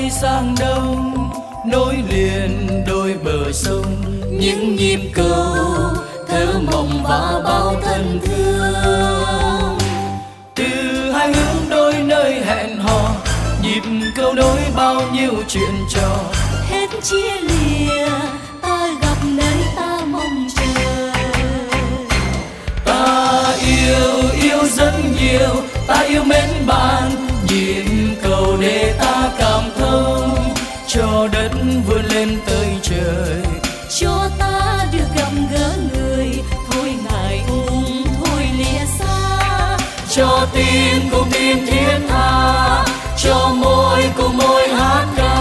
tây sang đông, nối liền đôi bờ sông. Những nhịp cầu thơ mộng và bao thân thương, từ hai hướng đôi nơi hẹn hò, nhịp cầu nối bao nhiêu chuyện trò. Hết chia lìa ta gặp nơi ta mong chờ. Ta yêu rất nhiều, ta yêu mến bạn. Nhịp cầu để ta cảm thông, cho đất vươn lên tới trời. Cho ta được gặp gỡ người, thôi ngại ngùng thôi lìa xa. Cho tim cùng tim thiết tha, cho môi cùng môi hát ca.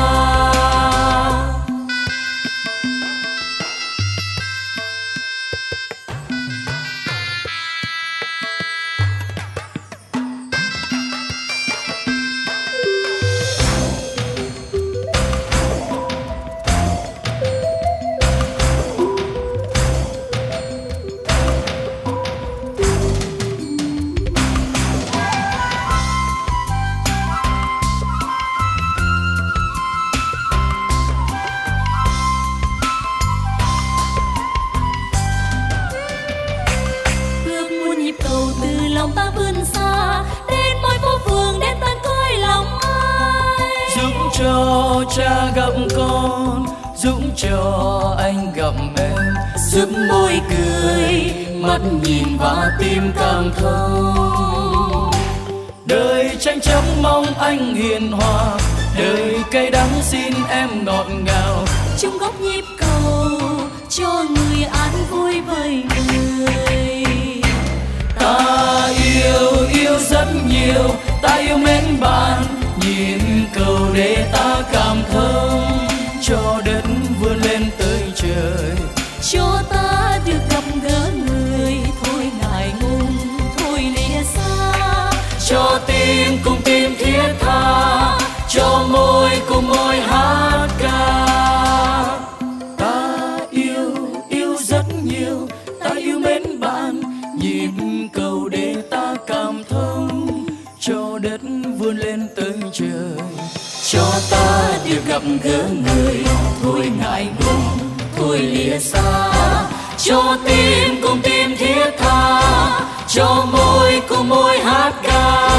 Lòng ta vươn xa đến mỗi phố phường, đến tan coi lòng ai. Giúp cho cha gặp con, giúp cho anh gặp em, giúp môi cười, mắt nhìn và tim cảm thông. Đời tranh chấp mong anh hiền hòa, đời cay đắng xin em ngọt ngào. Chung góc nhịp cầu cho người an vui với người. Ta yêu rất nhiều, ta yêu mến bạn. Nhìn cầu để ta cảm thông, cho đất vươn lên tới trời. Cho ta được gặp gỡ người, thôi ngại ngùng thôi lìa xa. Cho tim cùng tim thiết tha, cho môi cùng môi hát ca. Ta yêu rất nhiều, ta yêu mến bạn. Nhịp cầu để ta cảm thông, cho đất vươn lên tới trời. Cho ta được gặp gỡ người, thôi ngại ngùng thôi lìa xa. Cho tim cùng tim thiết tha, cho môi cùng môi hát ca.